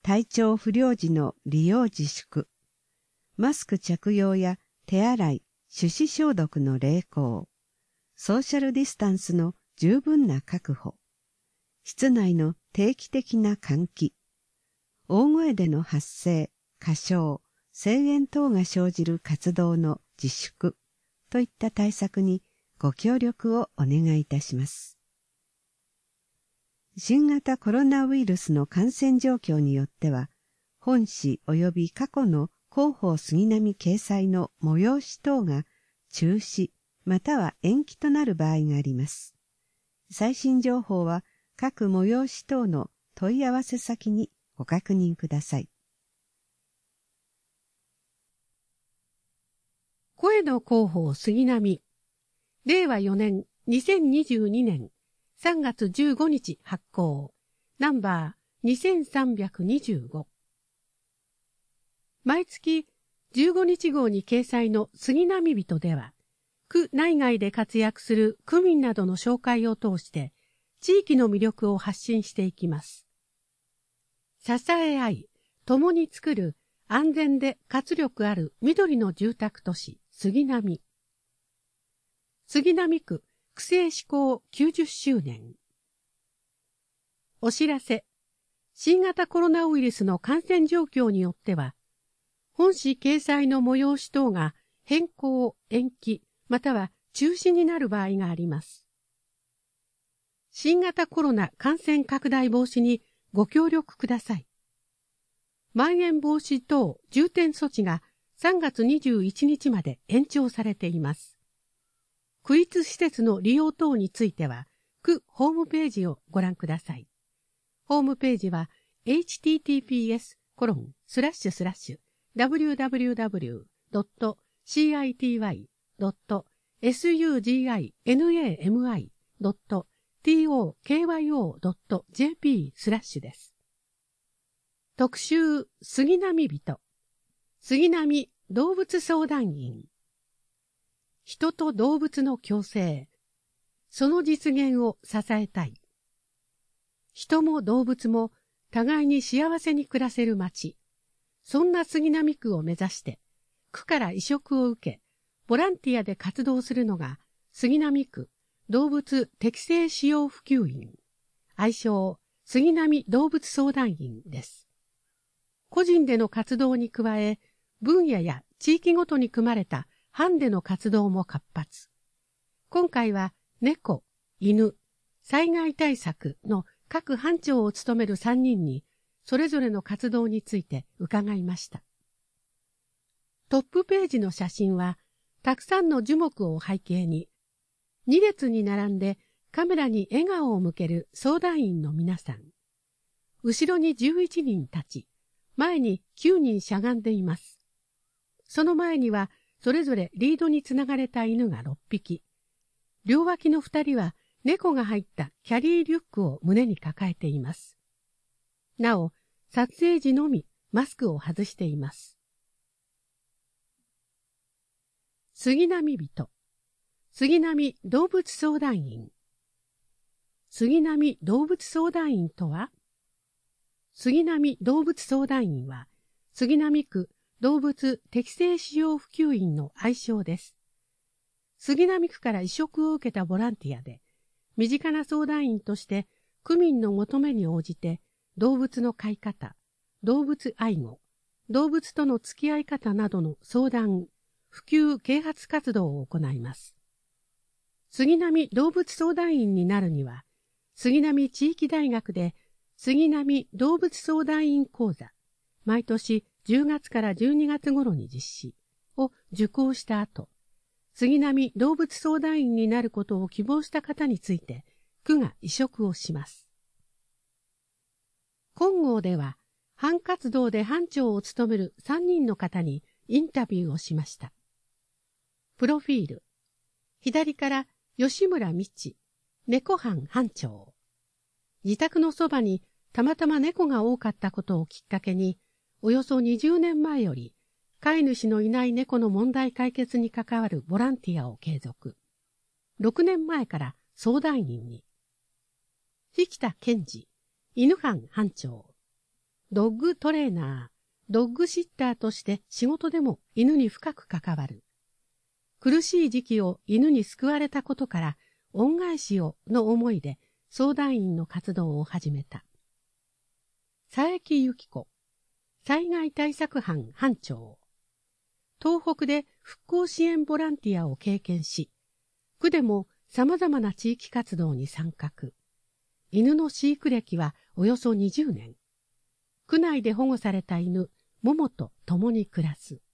体調不良時の利用自粛、マスク着用や手洗い、手指消毒の励行、ソーシャルディスタンスの十分な確保、室内の定期的な換気、大声での発声、歌唱、声援等が生じる活動の自粛といった対策にご協力をお願いいたします。新型コロナウイルスの感染状況によっては、本誌及び過去の広報杉並掲載の催し等が中止または延期となる場合があります。最新情報は各催し等の問い合わせ先にご確認ください。 声の広報杉並、令和4年2022年3月15日発行、ナンバー2325。毎月15日号に掲載の杉並人では、区内外で活躍する区民などの紹介を通して、地域の魅力を発信していきます。支え合い、共に作る安全で活力ある緑の住宅都市、杉並。杉並区区政施行90周年。お知らせ。新型コロナウイルスの感染状況によっては、本誌掲載の催し等が変更、延期、または中止になる場合があります。新型コロナ感染拡大防止にご協力ください。まん延防止等重点措置が3月21日まで延長されています。区立施設の利用等については、区ホームページをご覧ください。ホームページは https://www.city.suginami.tokyo.jp/ です。特集杉並人、杉並動物相談員。人と動物の共生、その実現を支えたい。人も動物も互いに幸せに暮らせる街、そんな杉並区を目指して、区から委嘱を受け、ボランティアで活動するのが杉並区動物適正使用普及員、愛称杉並動物相談員です。個人での活動に加え、分野や地域ごとに組まれた班での活動も活発。今回は猫、犬、災害対策の各班長を務める3人に、それぞれの活動について伺いました。トップページの写真は、たくさんの樹木を背景に、2列に並んでカメラに笑顔を向ける相談員の皆さん。後ろに11人立ち、前に9人しゃがんでいます。その前には、それぞれリードにつながれた犬が6匹。両脇の2人は猫が入ったキャリーリュックを胸に抱えています。なお、撮影時のみマスクを外しています。杉並人、杉並動物相談員。杉並動物相談員とは、杉並動物相談員は、杉並区動物適正使用普及員の愛称です。杉並区から委嘱を受けたボランティアで、身近な相談員として区民の求めに応じて動物の飼い方、動物愛護、動物との付き合い方などの相談、普及啓発活動を行います。杉並動物相談員になるには、杉並地域大学で杉並動物相談員講座、毎年10月から12月頃に実施を受講した後、杉並動物相談員になることを希望した方について、区が委嘱をします。今号では、班活動で班長を務める3人の方にインタビューをしました。プロフィール。左から吉村美智、猫班班長。自宅のそばにたまたま猫が多かったことをきっかけに、およそ20年前より、飼い主のいない猫の問題解決に関わるボランティアを継続。6年前から相談員に。引田健二、犬班班長。 ドッグトレーナー、ドッグシッターとして仕事でも犬に深く関わる。苦しい時期を犬に救われたことから恩返しをの思いで相談員の活動を始めた。佐伯由紀子、災害対策班班長。東北で復興支援ボランティアを経験し、区でも様々な地域活動に参画。犬の飼育歴はおよそ20年。区内で保護された犬、モモと共に暮らす。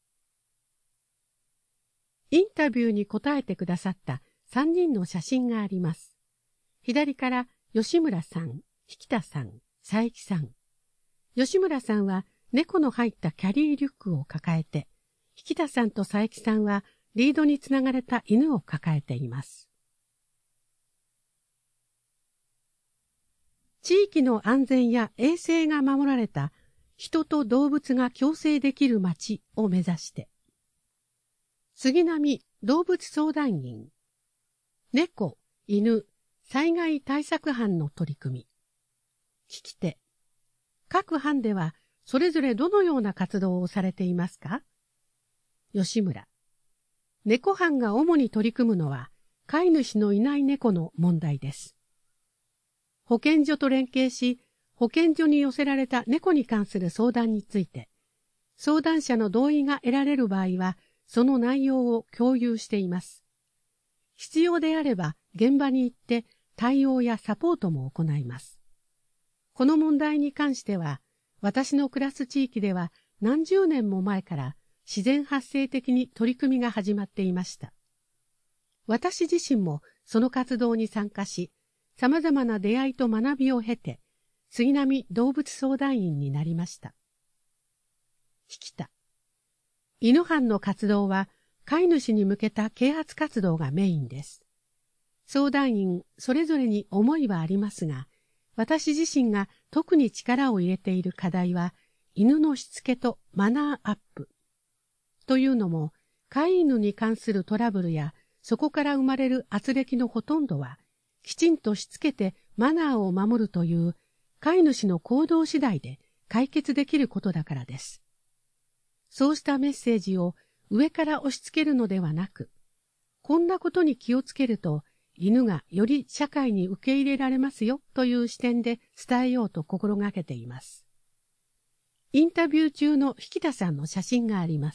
インタビューに答えてくださった3人の写真があります。左から吉村さん、引田さん、佐伯さん。吉村さんは猫の入ったキャリーリュックを抱えて、引田さんと佐伯さんはリードにつながれた犬を抱えています。地域の安全や衛生が守られた人と動物が共生できる街を目指して、杉並動物相談員、猫、犬、災害対策班の取り組み。聞き手、各班ではそれぞれどのような活動をされていますか？吉村、猫班が主に取り組むのは飼い主のいない猫の問題です。保健所と連携し、保健所に寄せられた猫に関する相談について、相談者の同意が得られる場合は、その内容を共有しています。必要であれば現場に行って対応やサポートも行います。この問題に関しては、私の暮らす地域では何十年も前から自然発生的に取り組みが始まっていました。私自身もその活動に参加し、様々な出会いと学びを経て、杉並動物相談員になりました。引田、犬班の活動は飼い主に向けた啓発活動がメインです。相談員それぞれに思いはありますが、私自身が特に力を入れている課題は、犬のしつけとマナーアップ。というのも、飼い犬に関するトラブルや、そこから生まれる圧力のほとんどは、きちんとしつけてマナーを守るという飼い主の行動次第で解決できることだからです。そうしたメッセージを上から押し付けるのではなく、こんなことに気をつけると犬がより社会に受け入れられますよという視点で伝えようと心がけています。インタビュー中の引田さんの写真があります。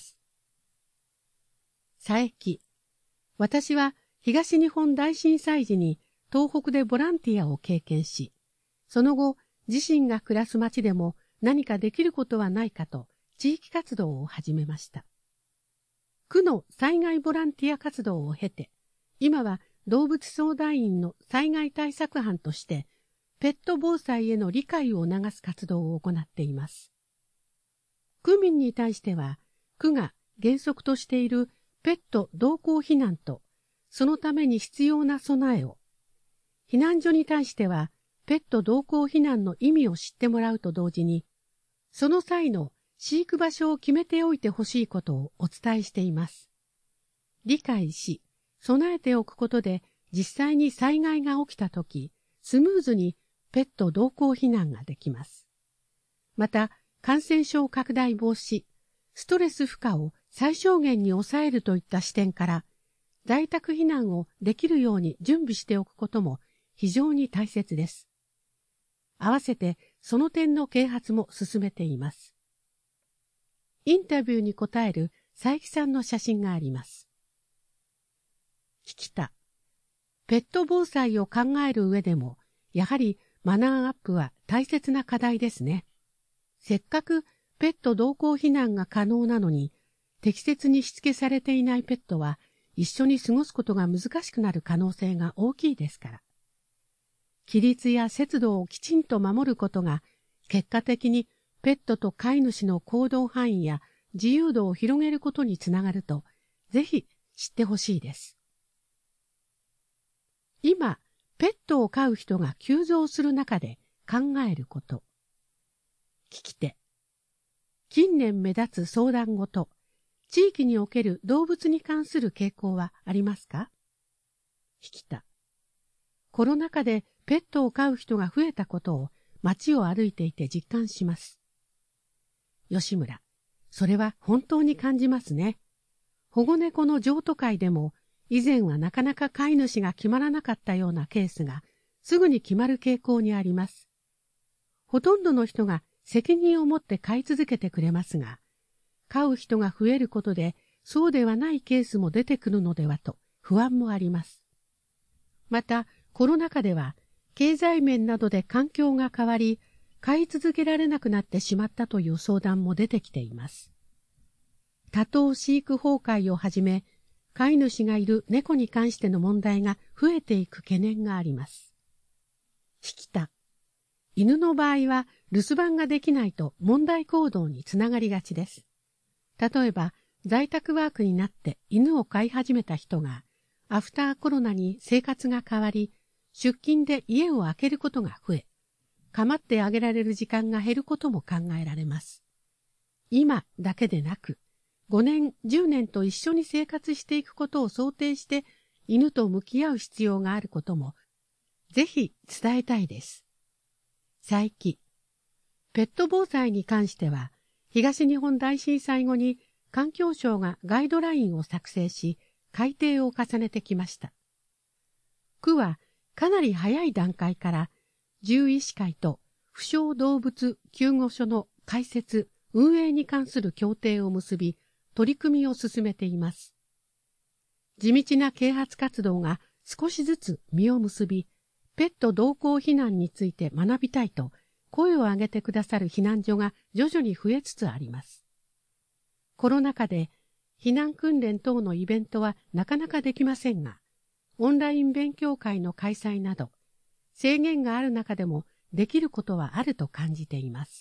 佐伯、私は東日本大震災時に東北でボランティアを経験し、その後、自身が暮らす町でも何かできることはないかと地域活動を始めました。区の災害ボランティア活動を経て、今は動物相談員の災害対策班として、ペット防災への理解を促す活動を行っています。区民に対しては、区が原則としているペット同行避難と、そのために必要な備えを、避難所に対しては、ペット同行避難の意味を知ってもらうと同時に、その際の飼育場所を決めておいてほしいことをお伝えしています。理解し、備えておくことで、実際に災害が起きたとき、スムーズにペット同行避難ができます。また、感染症拡大防止、ストレス負荷を最小限に抑えるといった視点から、在宅避難をできるように準備しておくことも非常に大切です。合わせてその点の啓発も進めています。インタビューに答える佐伯さんの写真があります。引田、ペット防災を考える上でも、やはりマナーアップは大切な課題ですね。せっかくペット同行避難が可能なのに、適切にしつけされていないペットは一緒に過ごすことが難しくなる可能性が大きいですから。規律や節度をきちんと守ることが、結果的にペットと飼い主の行動範囲や自由度を広げることにつながると、ぜひ知ってほしいです。今、ペットを飼う人が急増する中で考えること。聞き手。近年目立つ相談事、地域における動物に関する傾向はありますか？引田。コロナ禍でペットを飼う人が増えたことを街を歩いていて実感します。吉村、それは本当に感じますね。保護猫の譲渡会でも、以前はなかなか飼い主が決まらなかったようなケースが、すぐに決まる傾向にあります。ほとんどの人が責任を持って飼い続けてくれますが、飼う人が増えることで、そうではないケースも出てくるのではと不安もあります。また、コロナ禍では、経済面などで環境が変わり、飼い続けられなくなってしまったという相談も出てきています。多頭飼育崩壊をはじめ、飼い主がいる猫に関しての問題が増えていく懸念があります。引きた。犬の場合は留守番ができないと問題行動につながりがちです。例えば、在宅ワークになって犬を飼い始めた人が、アフターコロナに生活が変わり、出勤で家を空けることが増え、構ってあげられる時間が減ることも考えられます。今だけでなく、5年、10年と一緒に生活していくことを想定して犬と向き合う必要があることもぜひ伝えたいです。佐伯、ペット防災に関しては東日本大震災後に環境省がガイドラインを作成し改定を重ねてきました。区はかなり早い段階から獣医師会と不詳動物救護所の開設・運営に関する協定を結び取り組みを進めています。地道な啓発活動が少しずつ実を結び、ペット同行避難について学びたいと声を上げてくださる避難所が徐々に増えつつあります。コロナ禍で避難訓練等のイベントはなかなかできませんが、オンライン勉強会の開催など、制限がある中でもできることはあると感じています。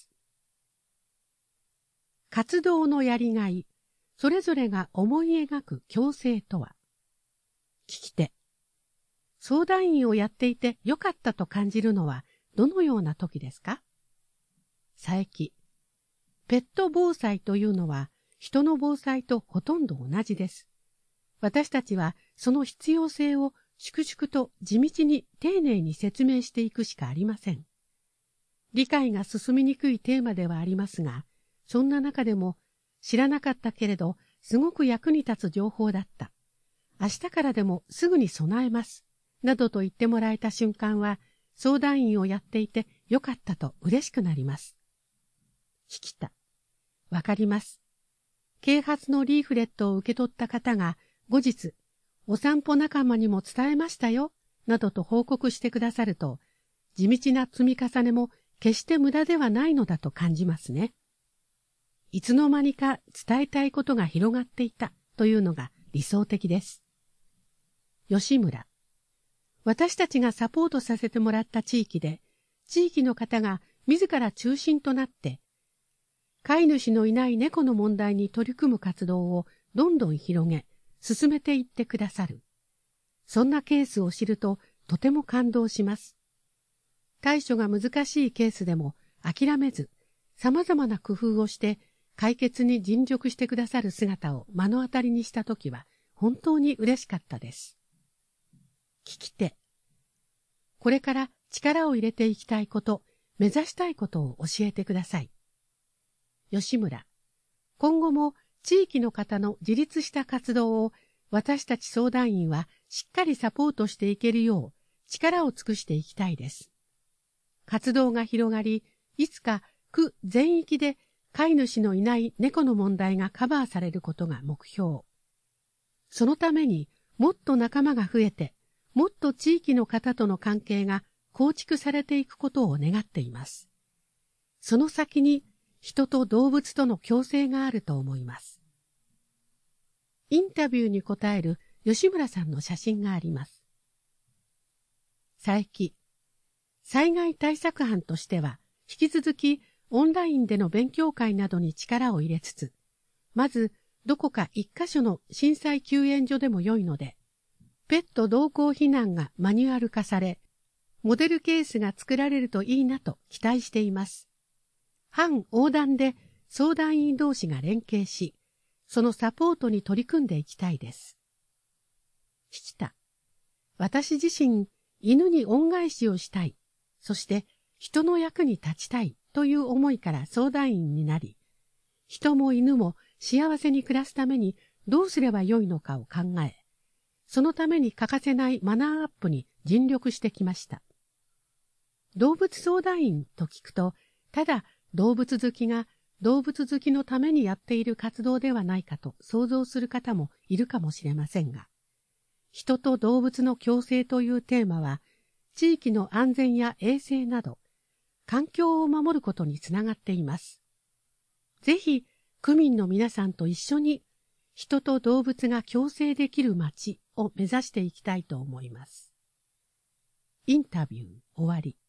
活動のやりがい、それぞれが思い描く共生とは。聞き手。相談員をやっていてよかったと感じるのはどのような時ですか？佐伯。ペット防災というのは人の防災とほとんど同じです。私たちはその必要性を粛々と地道に丁寧に説明していくしかありません。理解が進みにくいテーマではありますが、そんな中でも知らなかったけれどすごく役に立つ情報だった。明日からでもすぐに備えます。などと言ってもらえた瞬間は相談員をやっていてよかったと嬉しくなります。引きた。わかります。啓発のリーフレットを受け取った方が後日、お散歩仲間にも伝えましたよ、などと報告してくださると、地道な積み重ねも決して無駄ではないのだと感じますね。いつの間にか伝えたいことが広がっていたというのが理想的です。吉村。私たちがサポートさせてもらった地域で、地域の方が自ら中心となって、飼い主のいない猫の問題に取り組む活動をどんどん広げ、進めていってくださる。そんなケースを知るととても感動します。対処が難しいケースでも諦めず、様々な工夫をして解決に尽力してくださる姿を目の当たりにしたときは本当に嬉しかったです。聞き手。これから力を入れていきたいこと、目指したいことを教えてください。吉村。今後も地域の方の自立した活動を私たち相談員はしっかりサポートしていけるよう力を尽くしていきたいです。活動が広がり、いつか区全域で飼い主のいない猫の問題がカバーされることが目標。そのためにもっと仲間が増えて、もっと地域の方との関係が構築されていくことを願っています。その先に人と動物との共生があると思います。インタビューに答える吉村さんの写真があります。佐伯。災害対策班としては、引き続きオンラインでの勉強会などに力を入れつつ、まずどこか一箇所の震災救援所でも良いので、ペット同行避難がマニュアル化され、モデルケースが作られるといいなと期待しています。班横断で相談員同士が連携し、そのサポートに取り組んでいきたいです。引田。私自身、犬に恩返しをしたい。そして、 人の役に立ちたいという思いから相談員になり、人も犬も幸せに暮らすためにどうすればよいのかを考え、そのために欠かせないマナーアップに尽力してきました。動物相談員と聞くと、ただ動物好きが動物好きのためにやっている活動ではないかと想像する方もいるかもしれませんが、人と動物の共生というテーマは、地域の安全や衛生など、環境を守ることにつながっています。ぜひ、区民の皆さんと一緒に、人と動物が共生できる街を目指していきたいと思います。インタビュー終わり。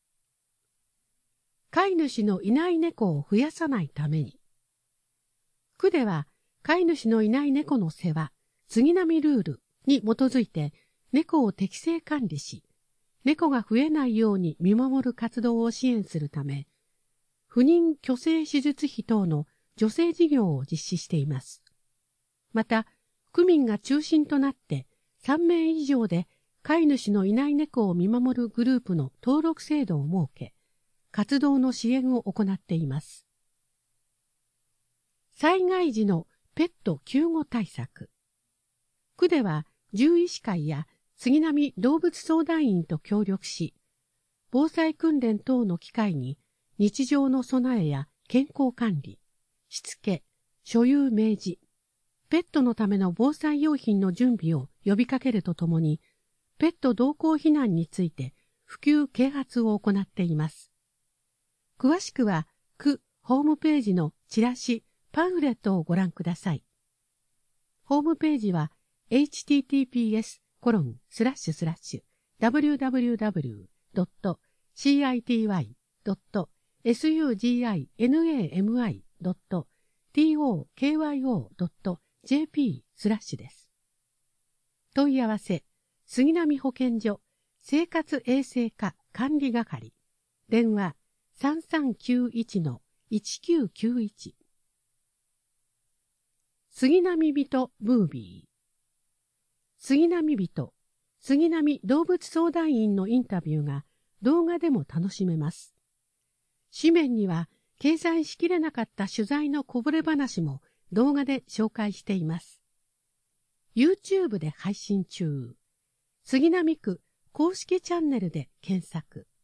飼い主のいない猫を増やさないために。区では、飼い主のいない猫の世話、杉並ルールに基づいて猫を適正管理し、猫が増えないように見守る活動を支援するため、不妊去勢手術費等の助成事業を実施しています。また、区民が中心となって3名以上で飼い主のいない猫を見守るグループの登録制度を設け、活動の支援を行っています。災害時のペット救護対策。区では獣医師会や杉並動物相談員と協力し、防災訓練等の機会に日常の備えや健康管理、しつけ、所有明示、ペットのための防災用品の準備を呼びかけるとともに、ペット同行避難について普及啓発を行っています。詳しくは区ホームページのチラシ、パンフレットをご覧ください。ホームページは https://www.city.tokyo.jp/ です。問い合わせ、杉並保健所生活衛生課管理係、電話 3391-1991。杉並人ムービー。杉並人、杉並動物相談員のインタビューが動画でも楽しめます。紙面には掲載しきれなかった取材のこぼれ話も動画で紹介しています。YouTube で配信中。杉並区公式チャンネルで検索。